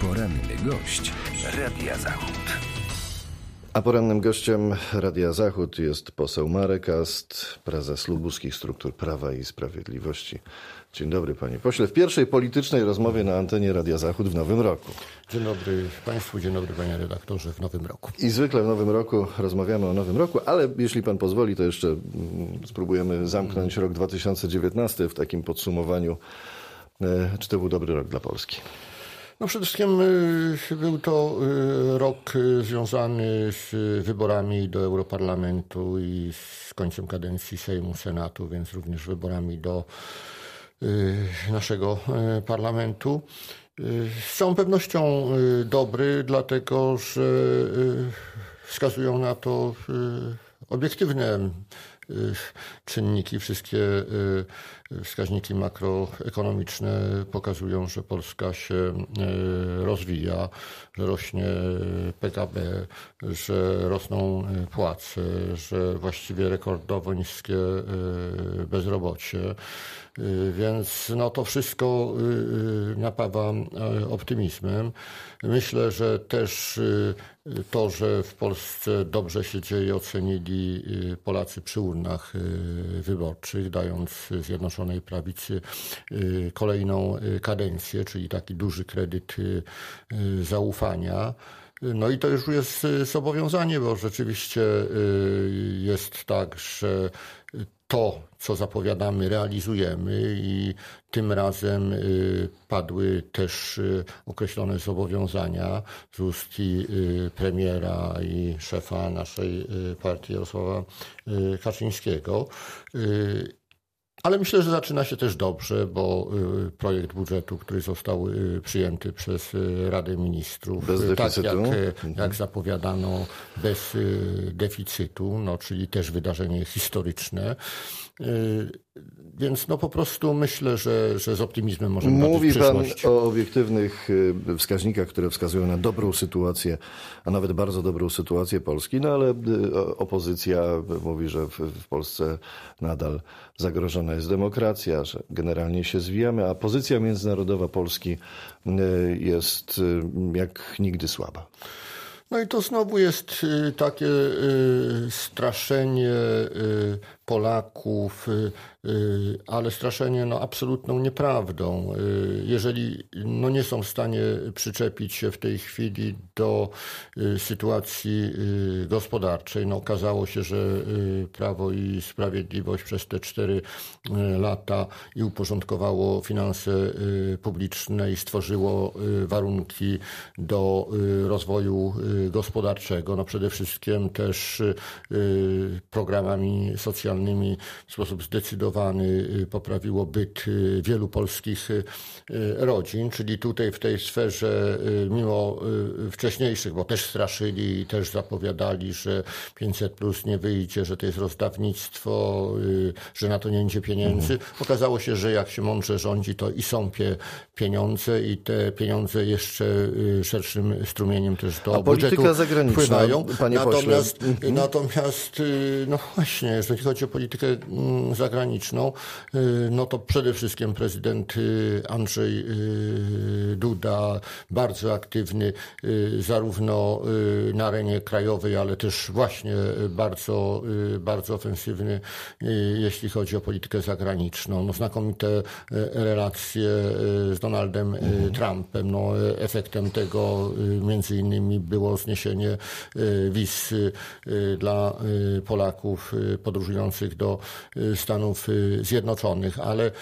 Poranny gość Radia Zachód. A porannym gościem Radia Zachód jest poseł Marek Ast, prezes lubuskich struktur Prawa i Sprawiedliwości. Dzień dobry, panie pośle. W pierwszej politycznej rozmowie na antenie Radia Zachód w nowym roku. Dzień dobry państwu, dzień dobry panie redaktorze w nowym roku. I zwykle w nowym roku rozmawiamy o nowym roku, ale jeśli pan pozwoli, to jeszcze spróbujemy zamknąć rok 2019 w takim podsumowaniu. Czy to był dobry rok dla Polski? No przede wszystkim był to rok związany z wyborami do Europarlamentu i z końcem kadencji Sejmu, Senatu, więc również wyborami do naszego parlamentu. Z całą pewnością dobry, dlatego że wskazują na to obiektywne czynniki, wszystkie wskaźniki makroekonomiczne pokazują, że Polska się rozwija, że rośnie PKB, że rosną płace, że właściwie rekordowo niskie bezrobocie. Więc no to wszystko napawa optymizmem. Myślę, że też to, że w Polsce dobrze się dzieje, ocenili Polacy przy urnach wyborczych, dając Zjednoczonej Prawicy kolejną kadencję, czyli taki duży kredyt zaufania. No i to już jest zobowiązanie, bo rzeczywiście jest tak, że to, co zapowiadamy, realizujemy i tym razem padły też określone zobowiązania z ust i premiera i szefa naszej partii Jarosława Kaczyńskiego. Ale myślę, że zaczyna się też dobrze, bo projekt budżetu, który został przyjęty przez Radę Ministrów, tak jak zapowiadano, bez deficytu, no, czyli też wydarzenie historyczne. Więc no po prostu myślę, że z optymizmem możemy patrzeć w przyszłość. Mówi pan o obiektywnych wskaźnikach, które wskazują na dobrą sytuację, a nawet bardzo dobrą sytuację Polski, no ale opozycja mówi, że w Polsce nadal zagrożona jest demokracja, że generalnie się zwijamy, a pozycja międzynarodowa Polski jest jak nigdy słaba. No i to znowu jest takie straszenie Polaków, ale straszenie absolutną nieprawdą. Jeżeli nie są w stanie przyczepić się w tej chwili do sytuacji gospodarczej, okazało się, że Prawo i Sprawiedliwość przez te 4 lata i uporządkowało finanse publiczne i stworzyło warunki do rozwoju gospodarczego. Przede wszystkim też programami socjalnymi w sposób zdecydowany poprawiło byt wielu polskich rodzin, czyli tutaj w tej sferze mimo wcześniejszych, bo też straszyli i też zapowiadali, że 500+ nie wyjdzie, że to jest rozdawnictwo, że na to nie będzie pieniędzy. Okazało się, że jak się mądrze rządzi, to i są pieniądze i te pieniądze jeszcze szerszym strumieniem też do budżetu wpływają. Panie pośle. Natomiast no właśnie, jeżeli chodzi o politykę zagraniczną, no to przede wszystkim prezydent Andrzej Duda, bardzo aktywny zarówno na arenie krajowej, ale też właśnie bardzo ofensywny, jeśli chodzi o politykę zagraniczną. Znakomite relacje z Donaldem Trumpem. Efektem tego między innymi było zniesienie wiz dla Polaków podróżujących do Stanów Zjednoczonych, ale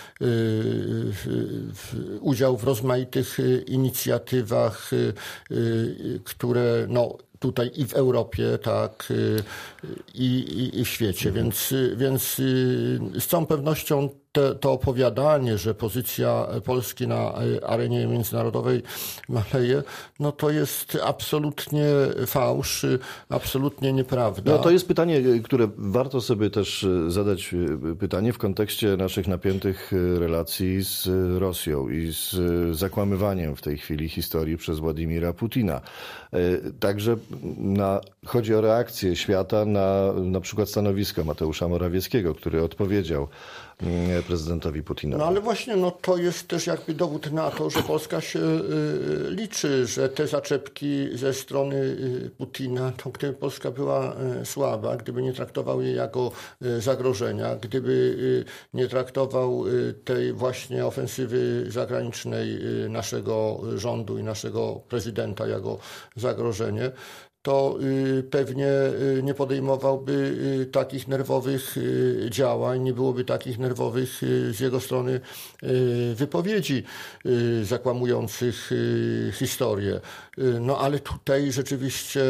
udział w rozmaitych inicjatywach, które tutaj i w Europie, tak, i w świecie, więc z całą pewnością to opowiadanie, że pozycja Polski na arenie międzynarodowej maleje, to jest absolutnie fałsz, absolutnie nieprawda. To jest pytanie, które warto sobie też zadać pytanie w kontekście naszych napiętych relacji z Rosją i z zakłamywaniem w tej chwili historii przez Władimira Putina. Także chodzi o reakcję świata na przykład stanowisko Mateusza Morawieckiego, który odpowiedział prezydentowi Putinowi. No ale właśnie to jest też jakby dowód na to, że Polska się liczy, że te zaczepki ze strony Putina, to gdyby Polska była słaba, gdyby nie traktował jej jako zagrożenia, gdyby nie traktował tej właśnie ofensywy zagranicznej naszego rządu i naszego prezydenta jako zagrożenie, to pewnie nie podejmowałby takich nerwowych działań, nie byłoby takich nerwowych z jego strony wypowiedzi zakłamujących historię. No ale tutaj rzeczywiście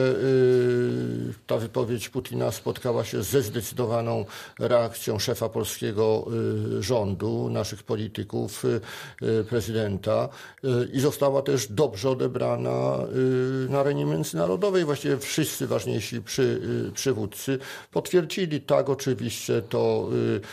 ta wypowiedź Putina spotkała się ze zdecydowaną reakcją szefa polskiego rządu, naszych polityków, prezydenta i została też dobrze odebrana na arenie międzynarodowej. Właściwie wszyscy ważniejsi przywódcy potwierdzili, tak, oczywiście to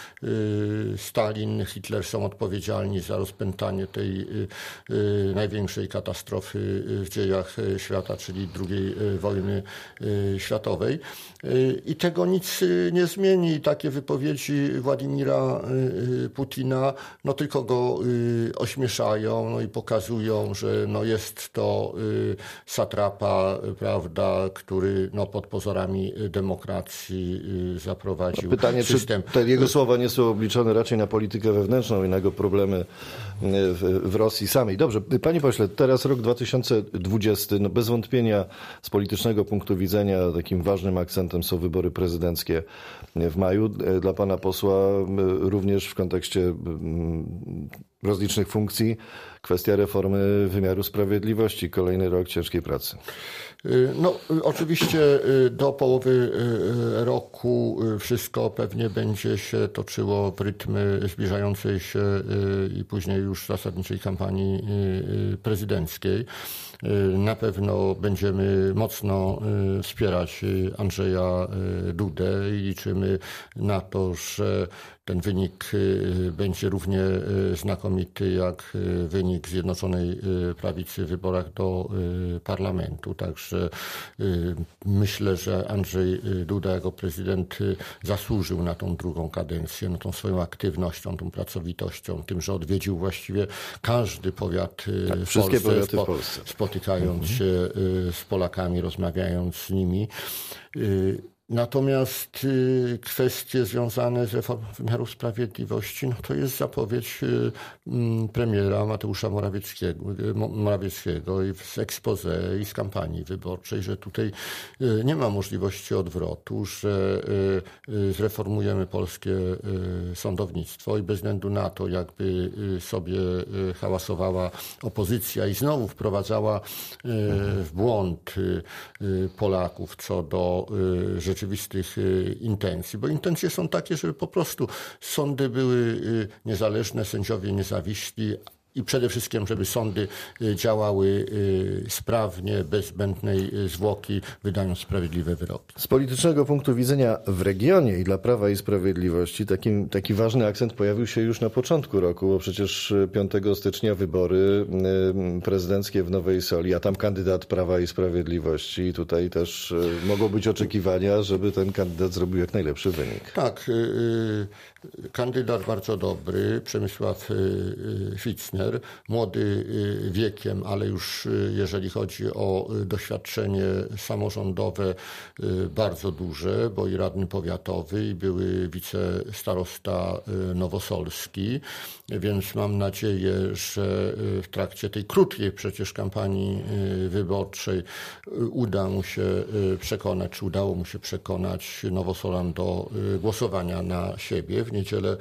Stalin, Hitler są odpowiedzialni za rozpętanie tej największej katastrofy w dziejach świata, czyli II wojny światowej. I tego nic nie zmieni. Takie wypowiedzi Władimira Putina tylko go ośmieszają i pokazują, że jest to satrapa, prawda, który pod pozorami demokracji zaprowadził pytanie, system. Czy te jego słowa nie są obliczone raczej na politykę wewnętrzną i na jego problemy w Rosji samej. Dobrze, panie pośle, teraz rok 2020, bez wątpienia z politycznego punktu widzenia takim ważnym akcentem są wybory prezydenckie w maju. Dla pana posła również w kontekście rozlicznych funkcji kwestia reformy wymiaru sprawiedliwości, kolejny rok ciężkiej pracy. Oczywiście do połowy roku wszystko pewnie będzie się toczyło w rytmy zbliżającej się i później już zasadniczej kampanii prezydenckiej. Na pewno będziemy mocno wspierać Andrzeja Dudę i liczymy na to, że ten wynik będzie równie znakomity jak wynik Zjednoczonej Prawicy w wyborach do parlamentu. Także myślę, że Andrzej Duda jako prezydent zasłużył na tą drugą kadencję, tą swoją aktywnością, tą pracowitością, tym, że odwiedził właściwie każdy powiat wszystkie powiaty w Polsce. Spotykając się z Polakami, rozmawiając z nimi. Natomiast kwestie związane z reformą wymiaru sprawiedliwości, to jest zapowiedź premiera Mateusza Morawieckiego i z exposé i z kampanii wyborczej, że tutaj nie ma możliwości odwrotu, że zreformujemy polskie sądownictwo i bez względu na to, jakby sobie hałasowała opozycja i znowu wprowadzała w błąd Polaków co do rzeczywistych intencji, bo intencje są takie, żeby po prostu sądy były niezależne, sędziowie niezawiśli i przede wszystkim, żeby sądy działały sprawnie, bez zbędnej zwłoki, wydając sprawiedliwe wyroki. Z politycznego punktu widzenia w regionie i dla Prawa i Sprawiedliwości taki ważny akcent pojawił się już na początku roku, bo przecież 5 stycznia wybory prezydenckie w Nowej Soli, a tam kandydat Prawa i Sprawiedliwości. I tutaj też mogą być oczekiwania, żeby ten kandydat zrobił jak najlepszy wynik. Tak, kandydat bardzo dobry, Przemysław Fitzner, młody wiekiem, ale już jeżeli chodzi o doświadczenie samorządowe bardzo duże, bo i radny powiatowy, i były wicestarosta nowosolski, więc mam nadzieję, że w trakcie tej krótkiej przecież kampanii wyborczej udało mu się przekonać Nowosolan do głosowania na siebie. W niedzielę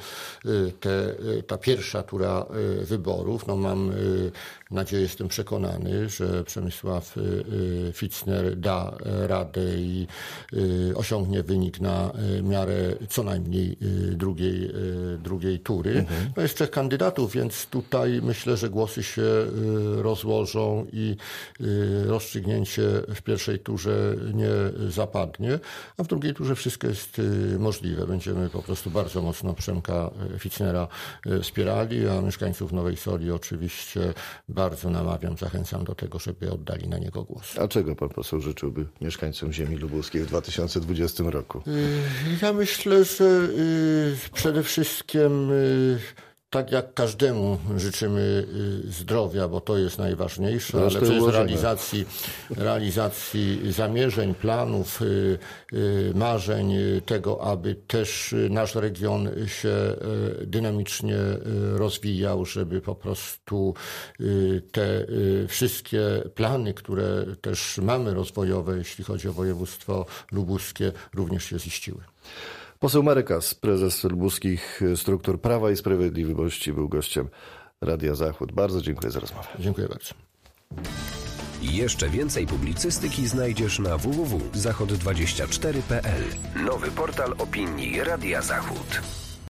ta pierwsza tura wyborów. Mam nadzieję, jestem przekonany, że Przemysław Fitzner da radę i osiągnie wynik na miarę co najmniej drugiej tury. Jest 3 kandydatów, więc tutaj myślę, że głosy się rozłożą i rozstrzygnięcie w pierwszej turze nie zapadnie, a w drugiej turze wszystko jest możliwe. Będziemy po prostu bardzo mocno Przemka Fitznera wspierali, a mieszkańców Nowej Soli oczywiście bardzo bardzo namawiam, zachęcam do tego, żeby oddali na niego głos. A czego pan poseł życzyłby mieszkańcom ziemi lubuskiej w 2020 roku? Ja myślę, że przede wszystkim tak jak każdemu życzymy zdrowia, bo to jest najważniejsze, ale przez realizacji zamierzeń, planów, marzeń tego, aby też nasz region się dynamicznie rozwijał, żeby po prostu te wszystkie plany, które też mamy rozwojowe, jeśli chodzi o województwo lubuskie, również się ziściły. Poseł Marek Ast, prezes lubuskich struktur Prawa i Sprawiedliwości, był gościem Radia Zachód. Bardzo dziękuję za rozmowę. Dziękuję bardzo. Jeszcze więcej publicystyki znajdziesz na www.zachod24.pl. Nowy portal opinii Radia Zachód.